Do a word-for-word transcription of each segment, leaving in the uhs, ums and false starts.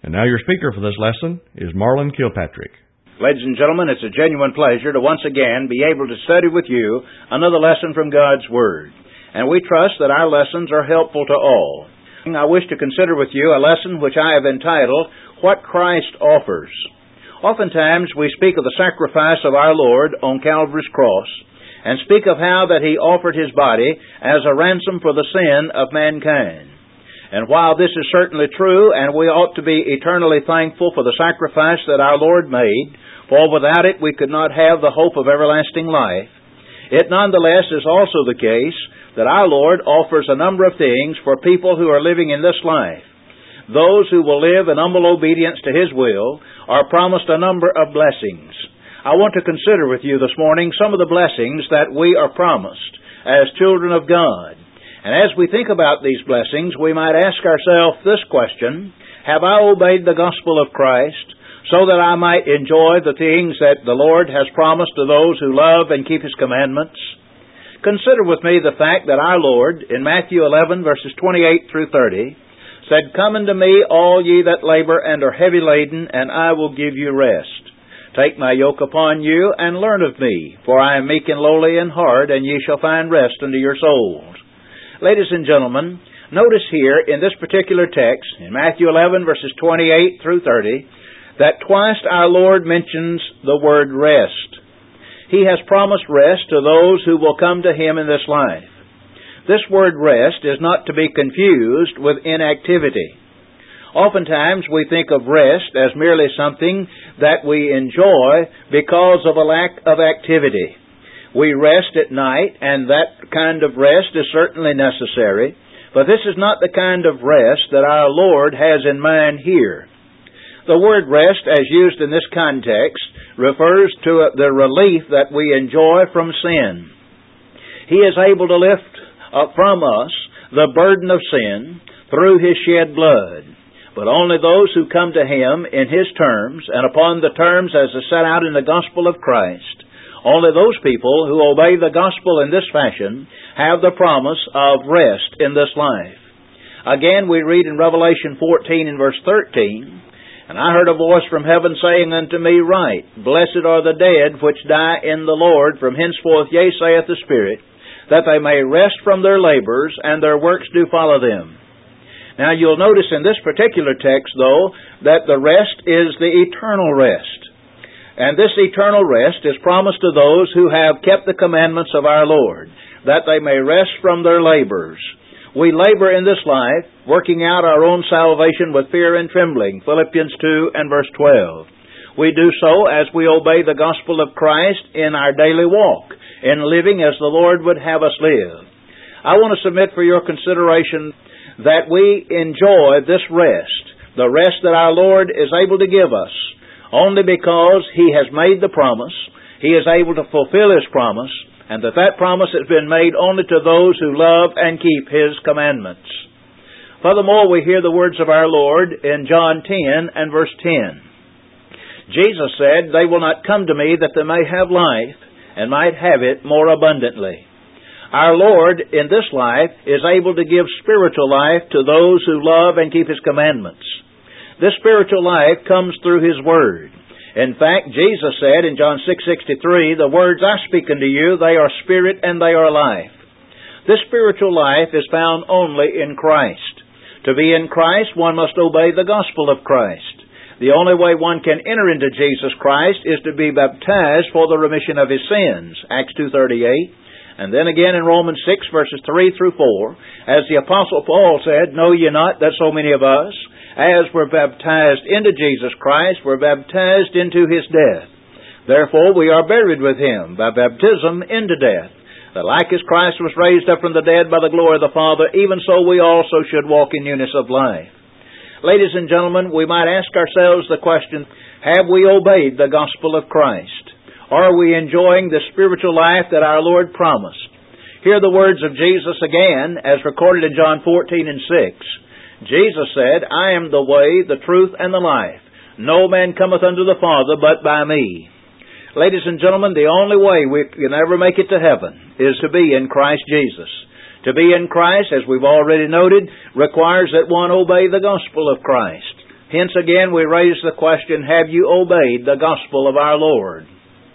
And now your speaker for this lesson is Marlon Kilpatrick. Ladies and gentlemen, it's a genuine pleasure to once again be able to study with you another lesson from God's Word. And we trust that our lessons are helpful to all. I wish to consider with you a lesson which I have entitled, What Christ Offers. Oftentimes we speak of the sacrifice of our Lord on Calvary's cross, and speak of how that He offered His body as a ransom for the sin of mankind. And while this is certainly true, and we ought to be eternally thankful for the sacrifice that our Lord made, for without it we could not have the hope of everlasting life, it nonetheless is also the case that our Lord offers a number of things for people who are living in this life. Those who will live in humble obedience to His will are promised a number of blessings. I want to consider with you this morning some of the blessings that we are promised as children of God. And as we think about these blessings, we might ask ourselves this question: have I obeyed the gospel of Christ so that I might enjoy the things that the Lord has promised to those who love and keep His commandments? Consider with me the fact that our Lord, in Matthew eleven, verses twenty-eight through thirty, said, Come unto me, all ye that labor and are heavy laden, and I will give you rest. Take my yoke upon you, and learn of me, for I am meek and lowly in heart, and ye shall find rest unto your souls. Ladies and gentlemen, notice here in this particular text, in Matthew eleven, verses twenty-eight through thirty, that twice our Lord mentions the word rest. He has promised rest to those who will come to Him in this life. This word rest is not to be confused with inactivity. Oftentimes we think of rest as merely something that we enjoy because of a lack of activity. We rest at night, and that kind of rest is certainly necessary, but this is not the kind of rest that our Lord has in mind here. The word rest, as used in this context, refers to the relief that we enjoy from sin. He is able to lift up from us the burden of sin through His shed blood. But only those who come to Him in His terms, and upon the terms as is set out in the gospel of Christ, only those people who obey the gospel in this fashion have the promise of rest in this life. Again, we read in Revelation fourteen and verse thirteen, And I heard a voice from heaven saying unto me, Write, Blessed are the dead which die in the Lord from henceforth, yea, saith the Spirit, that they may rest from their labors, and their works do follow them. Now you'll notice in this particular text, though, that the rest is the eternal rest. And this eternal rest is promised to those who have kept the commandments of our Lord, that they may rest from their labors. We labor in this life, working out our own salvation with fear and trembling, Philippians two and verse twelve. We do so as we obey the gospel of Christ in our daily walk, in living as the Lord would have us live. I want to submit for your consideration that we enjoy this rest, the rest that our Lord is able to give us, only because He has made the promise, He is able to fulfill His promise, and that that promise has been made only to those who love and keep His commandments. Furthermore, we hear the words of our Lord in John ten and verse ten. Jesus said, They will not come to me that they may have life, and might have it more abundantly. Our Lord in this life is able to give spiritual life to those who love and keep His commandments. This spiritual life comes through His Word. In fact, Jesus said in John six sixty-three, The words I speak unto you, they are spirit and they are life. This spiritual life is found only in Christ. To be in Christ, one must obey the gospel of Christ. The only way one can enter into Jesus Christ is to be baptized for the remission of his sins, Acts two thirty-eight. And then again in Romans six, verses three through four, as the Apostle Paul said, Know ye not that so many of us, as were baptized into Jesus Christ, were baptized into His death? Therefore we are buried with Him by baptism into death, that like as Christ was raised up from the dead by the glory of the Father, even so we also should walk in newness of life. Ladies and gentlemen, we might ask ourselves the question, have we obeyed the gospel of Christ? Are we enjoying the spiritual life that our Lord promised? Hear the words of Jesus again, as recorded in John fourteen and six. Jesus said, I am the way, the truth, and the life. No man cometh unto the Father but by me. Ladies and gentlemen, the only way we can ever make it to heaven is to be in Christ Jesus. To be in Christ, as we've already noted, requires that one obey the gospel of Christ. Hence again we raise the question, have you obeyed the gospel of our Lord?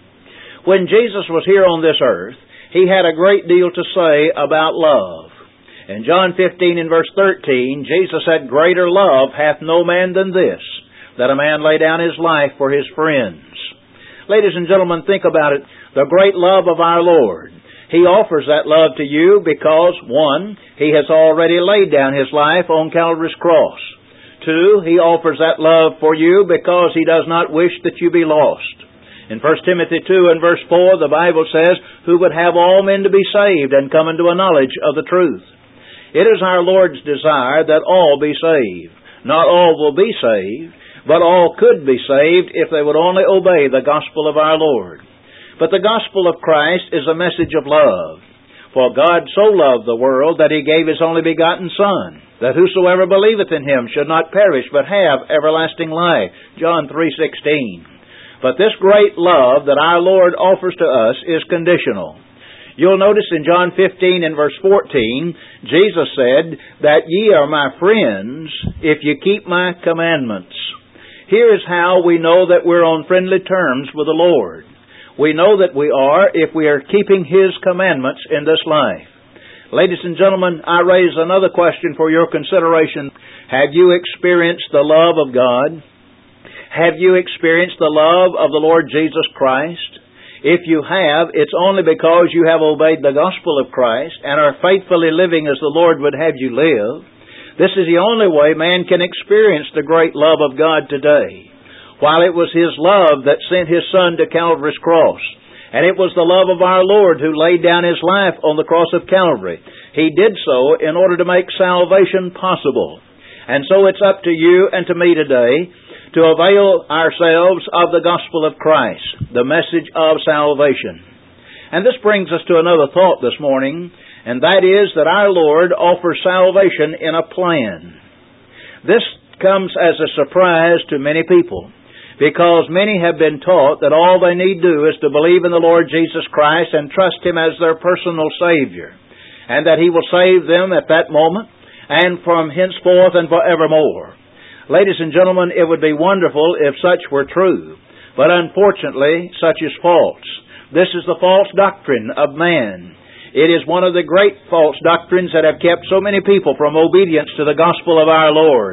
When Jesus was here on this earth, He had a great deal to say about love. In John fifteen and verse thirteen, Jesus said, "Greater love hath no man than this, that a man lay down his life for his friends." Ladies and gentlemen, think about it. The great love of our Lord. He offers that love to you because, one, He has already laid down His life on Calvary's cross. Two, He offers that love for you because He does not wish that you be lost. In First Timothy two and verse four, the Bible says, "Who would have all men to be saved and come into a knowledge of the truth." It is our Lord's desire that all be saved. Not all will be saved, but all could be saved if they would only obey the gospel of our Lord. But the gospel of Christ is a message of love. For God so loved the world that He gave His only begotten Son, that whosoever believeth in Him should not perish but have everlasting life. John three sixteen. But this great love that our Lord offers to us is conditional. You'll notice in John fifteen and verse fourteen, Jesus said that ye are my friends if you keep my commandments. Here is how we know that we're on friendly terms with the Lord. We know that we are if we are keeping His commandments in this life. Ladies and gentlemen, I raise another question for your consideration. Have you experienced the love of God? Have you experienced the love of the Lord Jesus Christ? If you have, it's only because you have obeyed the gospel of Christ and are faithfully living as the Lord would have you live. This is the only way man can experience the great love of God today. While it was His love that sent His Son to Calvary's cross, and it was the love of our Lord who laid down His life on the cross of Calvary. He did so in order to make salvation possible. And so it's up to you and to me today to avail ourselves of the gospel of Christ, the message of salvation. And this brings us to another thought this morning, and that is that our Lord offers salvation in a plan. This comes as a surprise to many people, because many have been taught that all they need do is to believe in the Lord Jesus Christ and trust Him as their personal Savior, and that He will save them at that moment and from henceforth and forevermore. Ladies and gentlemen, it would be wonderful if such were true, but unfortunately, such is false. This is the false doctrine of man. It is one of the great false doctrines that have kept so many people from obedience to the gospel of our Lord.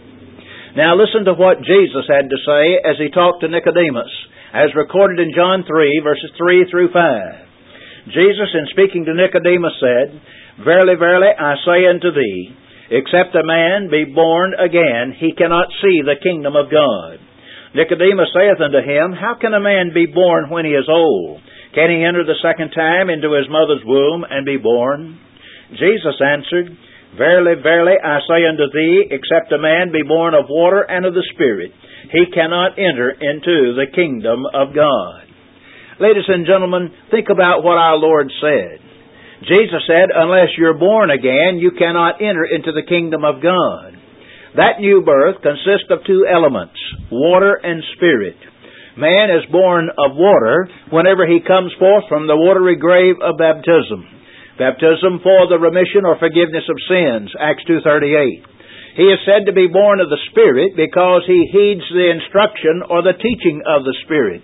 Now listen to what Jesus had to say as He talked to Nicodemus, as recorded in John three, verses three through five. Jesus, in speaking to Nicodemus, said, "Verily, verily, I say unto thee, except a man be born again, he cannot see the kingdom of God. Nicodemus saith unto him, How can a man be born when he is old? Can he enter the second time into his mother's womb and be born? Jesus answered, Verily, verily, I say unto thee, except a man be born of water and of the Spirit, he cannot enter into the kingdom of God." Ladies and gentlemen, think about what our Lord said. Jesus said, unless you're born again, you cannot enter into the kingdom of God. That new birth consists of two elements, water and spirit. Man is born of water whenever he comes forth from the watery grave of baptism. Baptism for the remission or forgiveness of sins, Acts two thirty-eight. He is said to be born of the Spirit because he heeds the instruction or the teaching of the Spirit.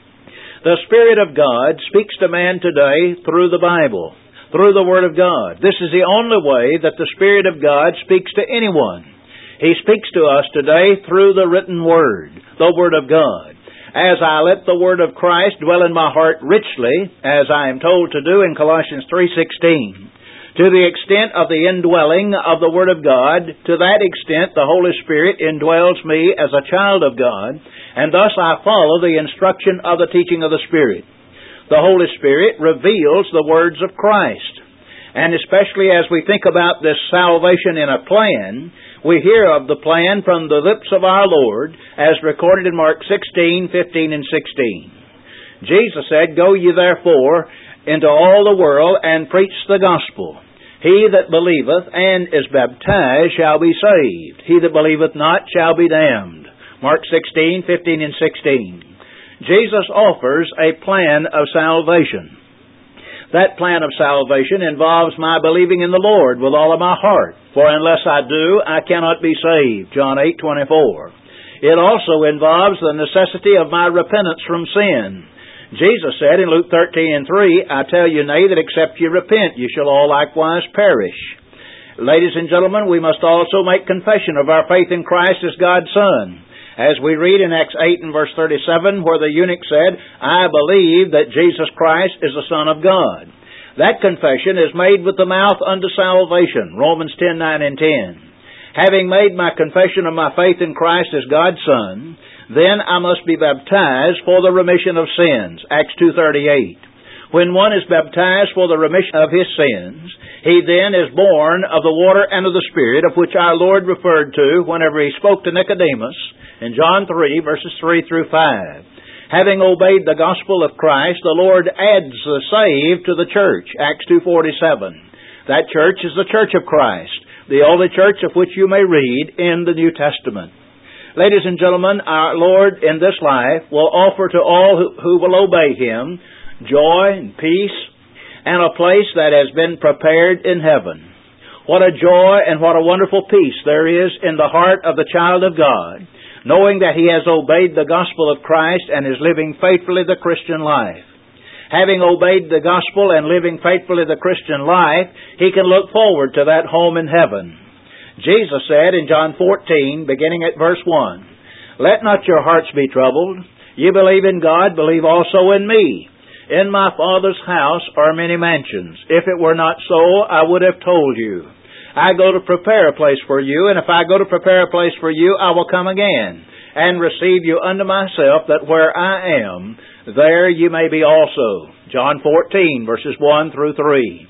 The Spirit of God speaks to man today through the Bible, through the Word of God. This is the only way that the Spirit of God speaks to anyone. He speaks to us today through the written Word, the Word of God. As I let the Word of Christ dwell in my heart richly, as I am told to do in Colossians three sixteen, to the extent of the indwelling of the Word of God, to that extent the Holy Spirit indwells me as a child of God, and thus I follow the instruction of the teaching of the Spirit. The Holy Spirit reveals the words of Christ. And especially as we think about this salvation in a plan, we hear of the plan from the lips of our Lord, as recorded in Mark sixteen, fifteen, and sixteen. Jesus said, Go ye therefore into all the world and preach the gospel. He that believeth and is baptized shall be saved. He that believeth not shall be damned. Mark sixteen, fifteen, and sixteen. Jesus offers a plan of salvation. That plan of salvation involves my believing in the Lord with all of my heart. For unless I do, I cannot be saved. John eight twenty-four. It also involves the necessity of my repentance from sin. Jesus said in Luke thirteen and three, I tell you, nay, that except ye repent, ye shall all likewise perish. Ladies and gentlemen, we must also make confession of our faith in Christ as God's Son. As we read in Acts eight and verse thirty-seven, where the eunuch said, I believe that Jesus Christ is the Son of God. That confession is made with the mouth unto salvation, Romans ten, nine and ten. Having made my confession of my faith in Christ as God's Son, then I must be baptized for the remission of sins, Acts two thirty-eight. When one is baptized for the remission of his sins, he then is born of the water and of the Spirit, of which our Lord referred to whenever He spoke to Nicodemus in John three, verses three through five. Having obeyed the gospel of Christ, the Lord adds the saved to the church, Acts two forty-seven. That church is the church of Christ, the only church of which you may read in the New Testament. Ladies and gentlemen, our Lord in this life will offer to all who, who will obey Him joy and peace and a place that has been prepared in heaven. What a joy and what a wonderful peace there is in the heart of the child of God, knowing that he has obeyed the gospel of Christ and is living faithfully the Christian life. Having obeyed the gospel and living faithfully the Christian life, he can look forward to that home in heaven. Jesus said in John fourteen, beginning at verse one, Let not your hearts be troubled. Ye believe in God, believe also in me. In my Father's house are many mansions. If it were not so, I would have told you. I go to prepare a place for you, and if I go to prepare a place for you, I will come again, and receive you unto myself, that where I am, there you may be also. John fourteen, verses one through three.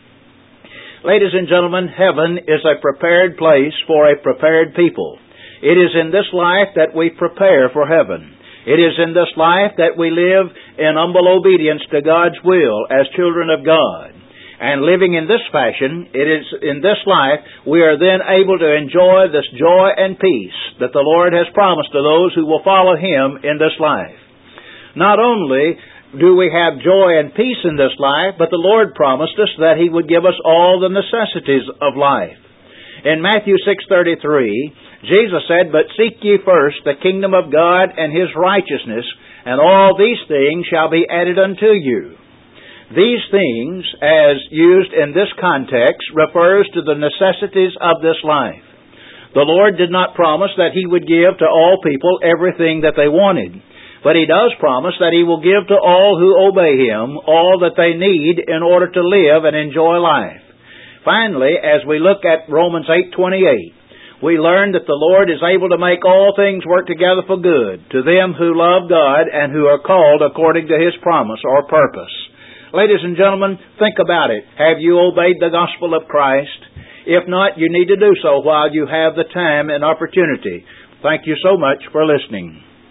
Ladies and gentlemen, heaven is a prepared place for a prepared people. It is in this life that we prepare for heaven. It is in this life that we live in humble obedience to God's will as children of God. And living in this fashion, it is in this life we are then able to enjoy this joy and peace that the Lord has promised to those who will follow Him in this life. Not only do we have joy and peace in this life, but the Lord promised us that He would give us all the necessities of life. In Matthew six thirty-three, Jesus said, But seek ye first the kingdom of God and His righteousness, and all these things shall be added unto you. These things, as used in this context, refers to the necessities of this life. The Lord did not promise that He would give to all people everything that they wanted, but He does promise that He will give to all who obey Him all that they need in order to live and enjoy life. Finally, as we look at Romans eight twenty-eight, we learn that the Lord is able to make all things work together for good to them who love God and who are called according to His promise or purpose. Ladies and gentlemen, think about it. Have you obeyed the gospel of Christ? If not, you need to do so while you have the time and opportunity. Thank you so much for listening.